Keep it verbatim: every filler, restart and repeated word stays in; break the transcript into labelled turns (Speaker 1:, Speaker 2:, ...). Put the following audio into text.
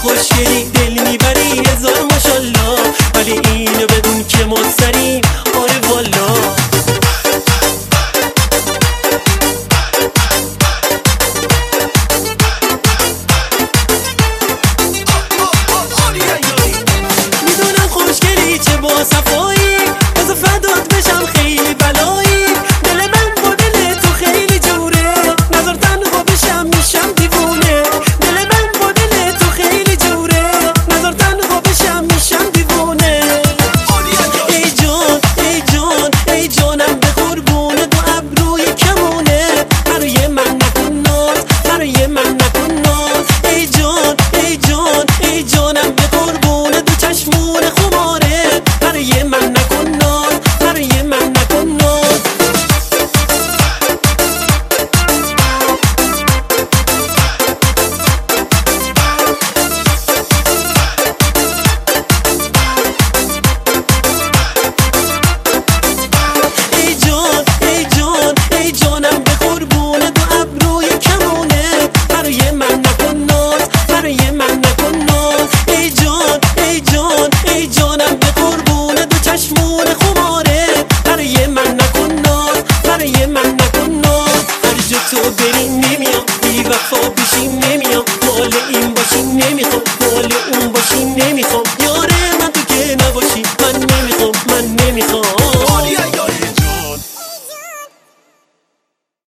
Speaker 1: خوشگلی دل میبری هزار ماشالله، ولی اینو بدون که ما سریم آره والا. میدونم خوشگلی چه با صفایی، بذار فدات بشم خیلی بلایی، دل من با دل تو خیلی جوره، نظر تنها بشم میشم دیوونه، دل من با دل تو خیلی جوره، نظر تنها بشم میشم دیوونه. ای جان ای جان ای جانم به قربون دو ابروی کمونه، برای من نکن ناز برای من نکن ناز. ای جان ای جان ای جانم به قربون دو چشمون خماره، برای من نکن ناز برای من نکن ناز. ای جان ای جان ای جانم به قربون دو ابروی کمونه، برای من نکن ناز برای من نکن ناز. ای جان ای جان ای جانم به قربون دو چشمون خماره، برای من نکن ناز برای من نکن ناز. هر جا تو بری نمیام، بی وفا بشی نمیام، مال این باشی نمیخوام مال اون باشی نمیخوام، یاره من تو که نباشی من نمیخوام من نمیخوام.